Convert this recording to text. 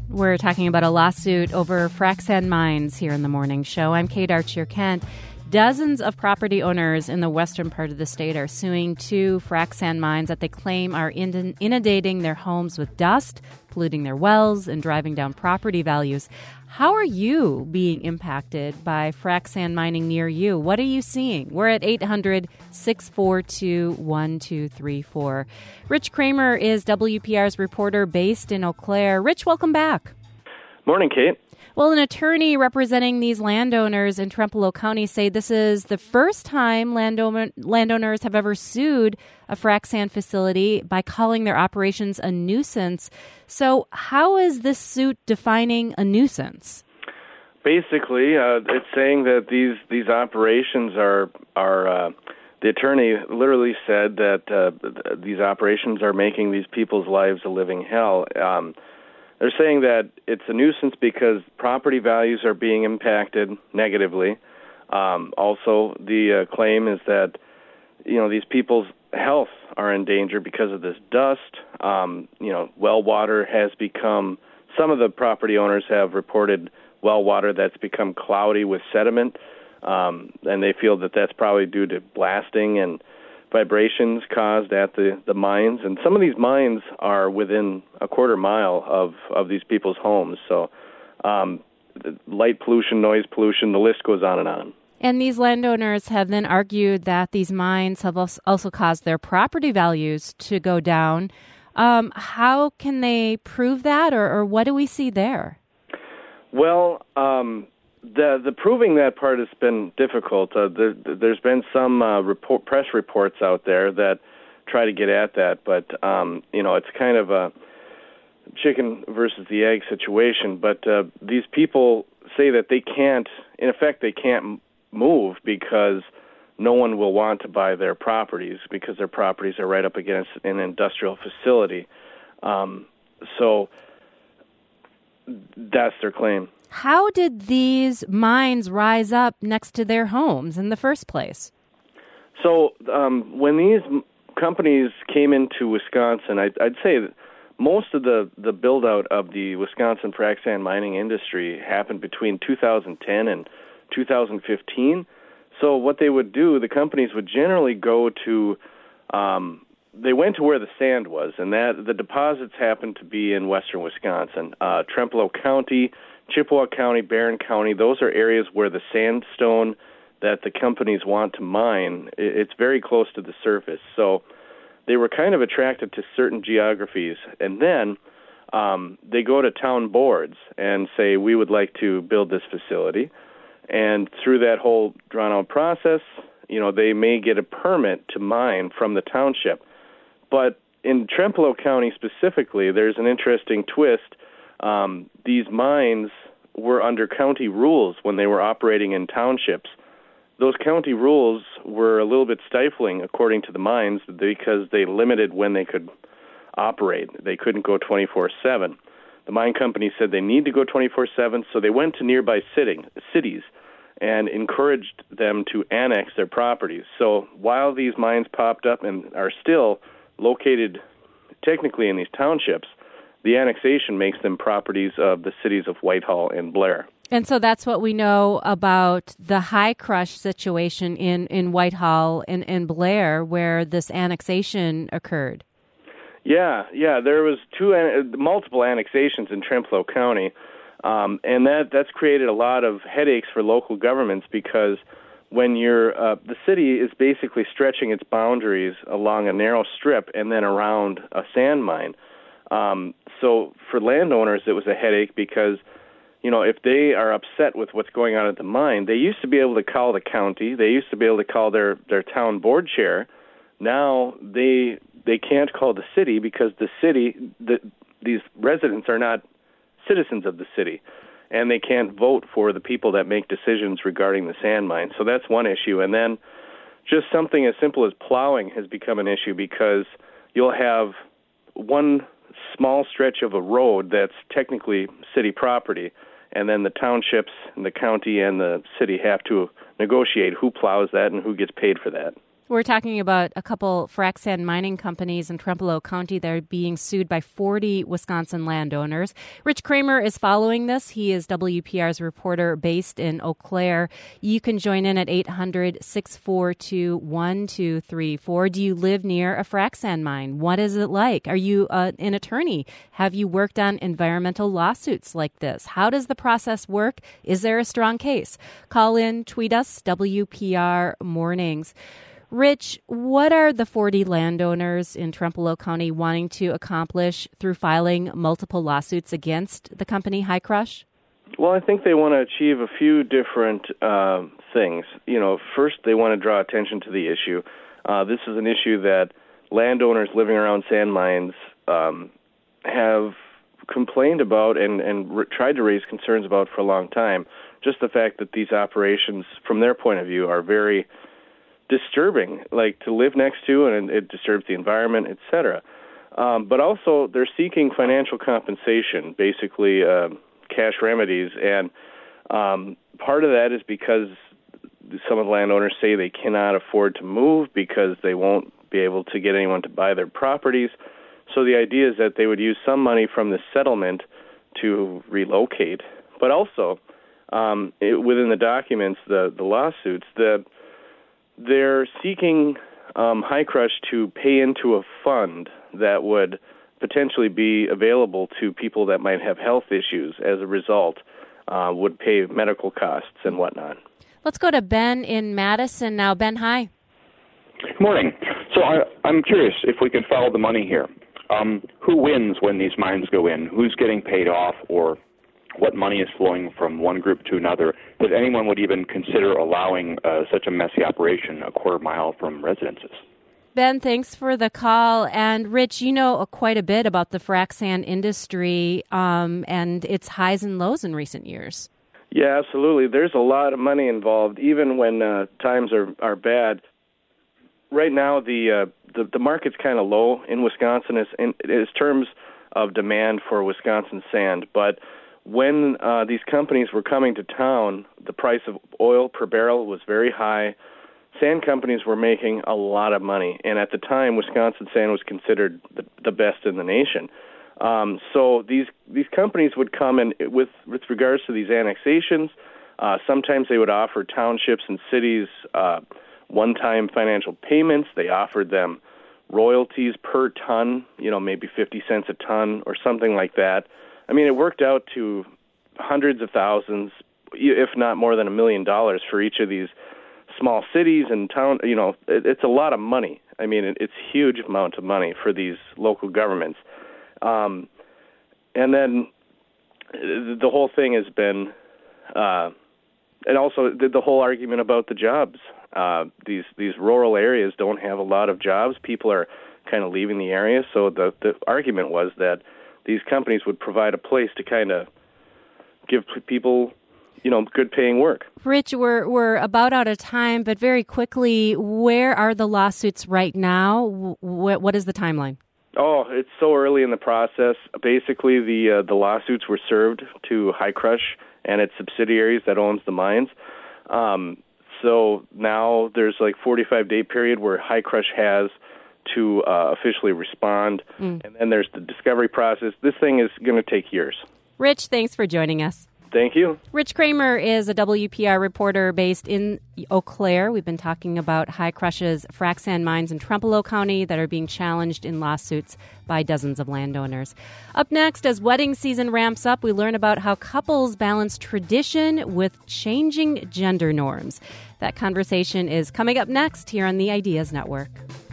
We're talking about a lawsuit over frac sand mines here in the morning show. I'm Kate Archer-Kent. Dozens of property owners in the western part of the state are suing two frac sand mines that they claim are inundating their homes with dust, polluting their wells, and driving down property values. How are you being impacted by frac sand mining near you? What are you seeing? We're at 800-642-1234. Rich Kramer is WPR's reporter based in Eau Claire. Rich, welcome back. Morning, Kate. Well, an attorney representing these landowners in Trempealeau County say this is the first time landowners have ever sued a frac sand facility by calling their operations a nuisance. So how is this suit defining a nuisance? Basically, it's saying that these operations are the attorney literally said that these operations are making these people's lives a living hell. They're saying that it's a nuisance because property values are being impacted negatively. Also, the claim is that these people's health are in danger because of this dust. Well water has become. Some of the property owners have reported well water that's become cloudy with sediment, and they feel that that's probably due to blasting and vibrations caused at the mines. And some of these mines are within a quarter mile of these people's homes. So light pollution, noise pollution, the list goes on and on. And these landowners have then argued that these mines have also caused their property values to go down. How can they prove that, or what do we see there? Well, the proving that part has been difficult. There's been some press reports out there that try to get at that, but it's kind of a chicken versus the egg situation. But these people say that they can't move because no one will want to buy their properties because their properties are right up against an industrial facility. So that's their claim. How did these mines rise up next to their homes in the first place? So when these companies came into Wisconsin, I'd say that most of the build-out of the Wisconsin frac sand mining industry happened between 2010 and 2015. So what they would do, the companies would generally go to they went to where the sand was, and that the deposits happened to be in western Wisconsin. Trempealeau County, Chippewa County, Barron County, those are areas where the sandstone that the companies want to mine, it's very close to the surface. So they were kind of attracted to certain geographies. And then they go to town boards and say, we would like to build this facility. And through that whole drawn-out process, they may get a permit to mine from the township. But in Trempealeau County specifically, there's an interesting twist. These mines were under county rules when they were operating in townships. Those county rules were a little bit stifling, according to the mines, because they limited when they could operate. They couldn't go 24/7. The mine company said they need to go 24/7, so they went to nearby cities and encouraged them to annex their properties. So while these mines popped up and are still located technically in these townships, the annexation makes them properties of the cities of Whitehall and Blair. And so that's what we know about the high crush situation in Whitehall and Blair, where this annexation occurred. Yeah, there was multiple annexations in Trempealeau County, and that's created a lot of headaches for local governments because when the city is basically stretching its boundaries along a narrow strip and then around a sand mine. So for landowners, it was a headache because, if they are upset with what's going on at the mine, they used to be able to call the county. They used to be able to call their town board chair. Now they can't call the city because the city, these residents are not citizens of the city, and they can't vote for the people that make decisions regarding the sand mine. So that's one issue. And then just something as simple as plowing has become an issue because you'll have one small stretch of a road that's technically city property, and then the townships and the county and the city have to negotiate who plows that and who gets paid for that. We're talking about a couple frac sand mining companies in Trempealeau County that are being sued by 40 Wisconsin landowners. Rich Kramer is following this. He is WPR's reporter based in Eau Claire. You can join in at 800-642-1234. Do you live near a frac sand mine? What is it like? Are you an attorney? Have you worked on environmental lawsuits like this? How does the process work? Is there a strong case? Call in, tweet us, WPR Mornings. Rich, what are the 40 landowners in Trempealeau County wanting to accomplish through filing multiple lawsuits against the company Hi-Crush? Well, I think they want to achieve a few different things. First, they want to draw attention to the issue. This is an issue that landowners living around sand mines have complained about and tried to raise concerns about for a long time. Just the fact that these operations, from their point of view, are very disturbing, like to live next to, and it disturbs the environment, etc. But also, they're seeking financial compensation, basically cash remedies, and part of that is because some of the landowners say they cannot afford to move because they won't be able to get anyone to buy their properties. So the idea is that they would use some money from the settlement to relocate. But also, within the documents, the lawsuits, they're seeking Hi-Crush to pay into a fund that would potentially be available to people that might have health issues as a result, would pay medical costs and whatnot. Let's go to Ben in Madison now. Ben, hi. Good morning. So I'm curious if we can follow the money here. Who wins when these mines go in? Who's getting paid off, or what money is flowing from one group to another, that anyone would even consider allowing such a messy operation a quarter mile from residences? Ben, thanks for the call. And Rich, you know quite a bit about the frac sand industry and its highs and lows in recent years. Yeah, absolutely. There's a lot of money involved, even when times are bad. Right now, the market's kind of low in Wisconsin in terms of demand for Wisconsin sand, but when these companies were coming to town, the price of oil per barrel was very high. Sand companies were making a lot of money, and at the time, Wisconsin sand was considered the best in the nation. So these companies would come in with regards to these annexations. Sometimes they would offer townships and cities one-time financial payments. They offered them royalties per ton, maybe 50 cents a ton or something like that. I mean, it worked out to hundreds of thousands, if not more than $1 million for each of these small cities and town. It's a lot of money. I mean, it's a huge amount of money for these local governments. And then the whole thing has been, and also the whole argument about the jobs. These rural areas don't have a lot of jobs. People are kind of leaving the area. So the argument was that these companies would provide a place to kind of give people, good paying work. Rich, we're about out of time, but very quickly, where are the lawsuits right now? What is the timeline? Oh, it's so early in the process. Basically, the lawsuits were served to Hi-Crush and its subsidiaries that owns the mines. So now there's like 45-day period where Hi-Crush has to officially respond, and then there's the discovery process. This thing is going to take years. Rich, thanks for joining us. Thank you. Rich Kramer is a WPR reporter based in Eau Claire. We've been talking about Hi-Crush's frac sand mines in Trempealeau County that are being challenged in lawsuits by dozens of landowners. Up next, as wedding season ramps up, we learn about how couples balance tradition with changing gender norms. That conversation is coming up next here on the Ideas Network.